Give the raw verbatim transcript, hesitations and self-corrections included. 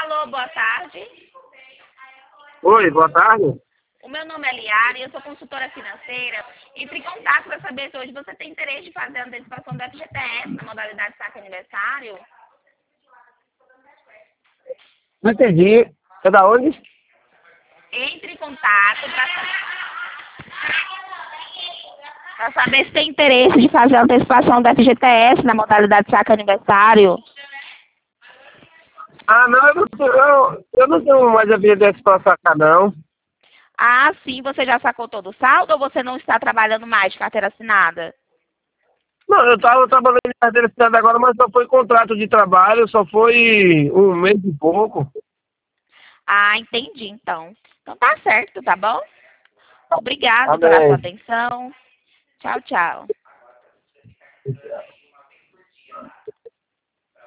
Alô, boa tarde. Oi, boa tarde. O meu nome é Liara e eu sou consultora financeira. Entre em contato para saber se hoje você tem interesse de fazer a antecipação do F G T S na modalidade saque aniversário. Não entendi. É da onde? Entre em contato para saber se tem interesse de fazer a antecipação do F G T S na modalidade saque aniversário. Ah, não, eu não, tô- eu, eu não tenho mais a vida desse pra sacar, não. Ah, sim, você já sacou todo o saldo ou você não está trabalhando mais de carteira assinada? Não, eu estava trabalhando em carteira assinada agora, mas só foi contrato de trabalho, só foi um mês e pouco. Ah, entendi, então. Então tá certo, tá bom? Obrigado pela sua Amém. atenção. Tchau, tchau.